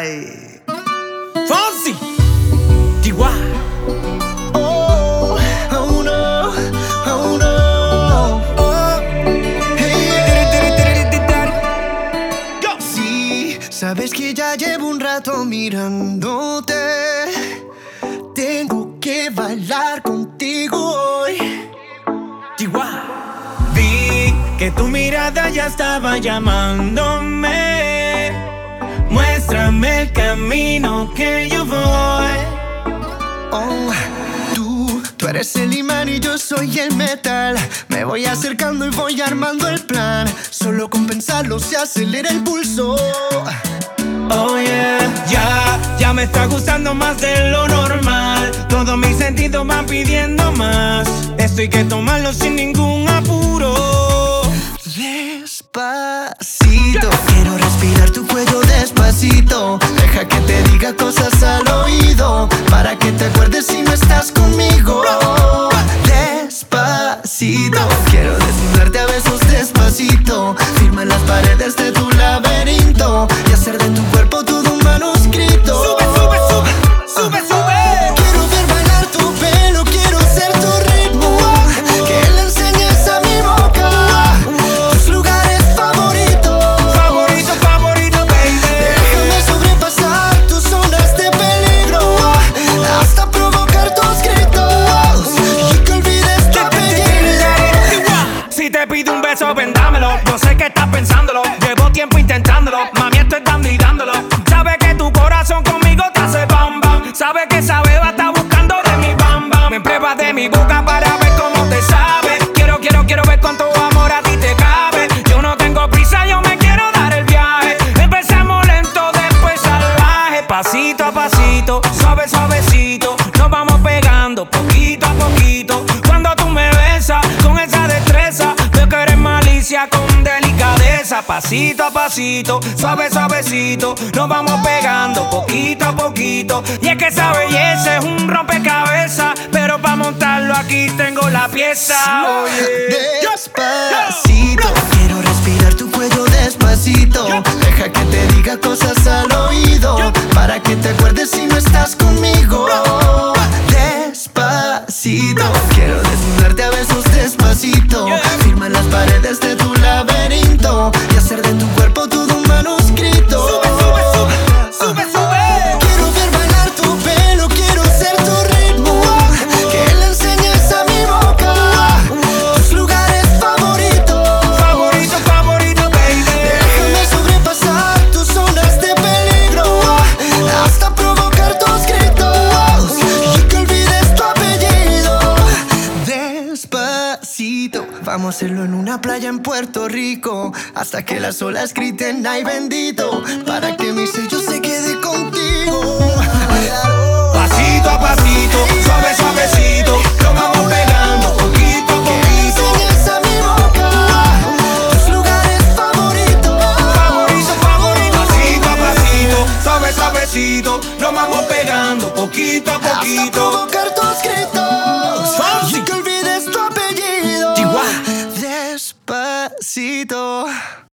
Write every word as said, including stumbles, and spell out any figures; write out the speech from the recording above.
Ay. Fonsi, Chihuahua. Oh, oh no, oh no. Oh, hey. Sí, sabes que ya llevo un rato mirándote. Tengo que bailar contigo hoy. Chihuahua. Vi que tu mirada ya estaba llamándome. Muéstrame el camino que yo voy. Oh, tú, tú eres el imán y yo soy el metal. Me voy acercando y voy armando el plan. Solo con pensarlo se acelera el pulso. Oh yeah, ya, ya me está gustando más de lo normal. Todos mis sentidos van pidiendo más. Esto hay que tomarlo sin ningún apuro. Despacito, quiero respirar tu cuello despacito. Deja que te diga cosas al oído, para que te acuerdes si no estás conmigo. Despacito, quiero desnudarte a besos despacito. Firma las paredes de tu laberinto y hacer de tu cuerpo todo un manuscrito. Sube, sube, sube, sube, sube. Quiero ver bailar tu pelo, quiero ser tu ritmo. Que le enseñes a mi boca tus lugares favoritos. Favorito, favorito, baby. Déjame sobrepasar tus zonas de peligro, hasta provocar tus gritos y que olvides tu apellido. Si te pido un beso, vendámelo. Yo sé que estás pensándolo. Llevo tiempo intentándolo. Mami, estoy dando y dándolo. Sabe que tu corazón conmigo te hace bam bam. Sabe que esa beba está buscando de mi bam bam. Me pruebas de mi boca para ver cómo te sabe. Quiero, quiero, quiero ver cuánto amor a ti te cabe. Yo no tengo prisa, yo me quiero dar el viaje. Empezamos lento, después salvaje. Pasito a pasito, suave, suavecito. Nos vamos pegando poquito a poquito. Cuando tú me besas con esa destreza, veo que eres malicia con delicadeza. Pasito a pasito, suave, suavecito. Nos vamos pegando poquito a poquito. Y es que esa belleza es un rompecabezas, pero para montarlo aquí tengo la pieza. Oye. Despacito, quiero respirar tu cuello despacito. Deja que te diga cosas al oído, para que te acuerdes si no estás conmigo. Despacito, quiero desnudarte a besos despacito. Firma las paredes de tu laberinto y hacer de tu cuerpo todo un manuscrito. Sube, sube, sube, sube, sube. Quiero ver bailar tu pelo, quiero ser tu ritmo. Que le enseñes a mi boca tus lugares favoritos. Favorito, favorito, baby. Déjame sobrepasar tus zonas de peligro, hasta provocar tus gritos y que olvides tu apellido. Despacito, vamos a hacerlo en una playa en Puerto Rico, hasta que las olas griten ay bendito, para que mi sello se quede contigo. Pasito a pasito, suave, suavecito. Nos vamos pegando poquito a poquito. Enseñas a mi boca tus lugares favoritos. Favorito, favorito. Pasito a pasito, suave, suavecito. Nos vamos pegando poquito a Hasta poquito. provocar tus gritos Fonsi. y que olvides tu apellido. Chihuahua. Despacito.